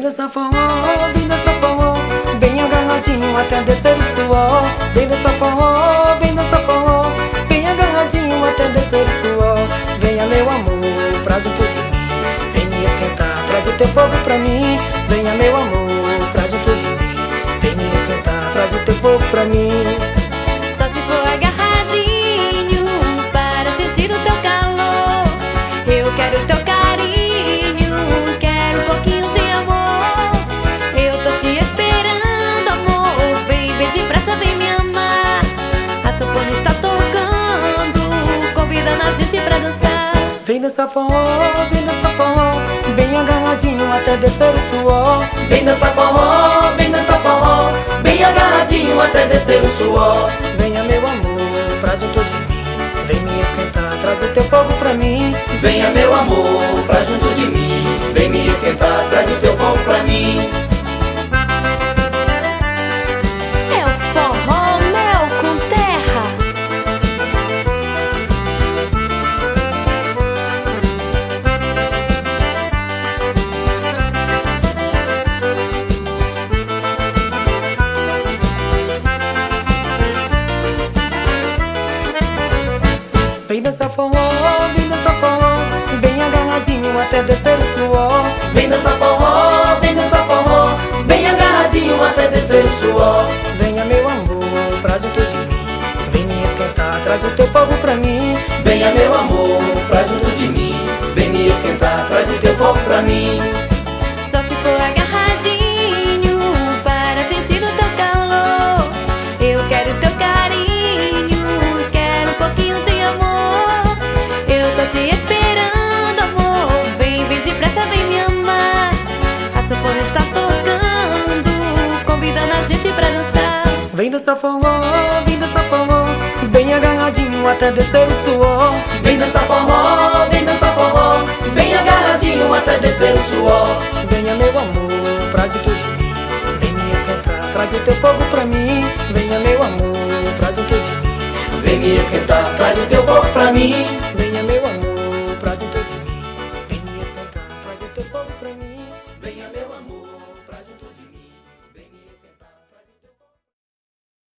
dançar forró, vem dançar forró, bem agarradinho até descer o suor. Vem dançar forró, vem dançar forró, bem agarradinho até descer o suor. Venha meu amor, pra junto de mim, vem me esquentar, traz o teu fogo pra mim. Venha meu amor, pra junto de mim, vem me esquentar, traz o teu fogo pra mim. Só se for agarradinho para sentir o teu calor. Eu quero o teu carinho, quero um pouquinho de amor. Eu tô te esperando, amor, vem bem depressa, vem me amar. A sanfona está tocando, convidando a gente pra dançar. Vem dançar forró, bem agarradinho até descer o suor. Vem dançar forró, bem agarradinho até descer o suor. Venha meu amor, pra junto de mim, vem me esquentar, traz o teu fogo pra mim. Venha meu amor, pra junto de mim, vem me esquentar, traz o teu fogo pra mim. É o forró mel com terra. Vem dançar forró, bem agarradinho até descer o suor. Vem dançar forró, bem agarradinho até descer o suor. Venha meu amor, pra junto de mim, vem me esquentar, traz o teu fogo pra mim. Venha meu amor, pra junto de mim, vem me esquentar, traz o teu fogo pra mim. Só se for agarradinho para sentir o teu calor. Eu quero o teu carinho, quero um pouquinho de amor. Eu tô te esperando, amor, vem bem depressa, vem me amar. A sanfona está tocando, convidando a gente pra dançar. Vem dançar forró, bem agarradinho até descer o suor. Vem dançar forró, bem agarradinho até descer o suor. Venha meu amor, pra junto de mim, vem me esquentar, traz o teu fogo pra mim. Venha meu amor, pra junto de mim, vem me esquentar, traz o teu fogo pra mim.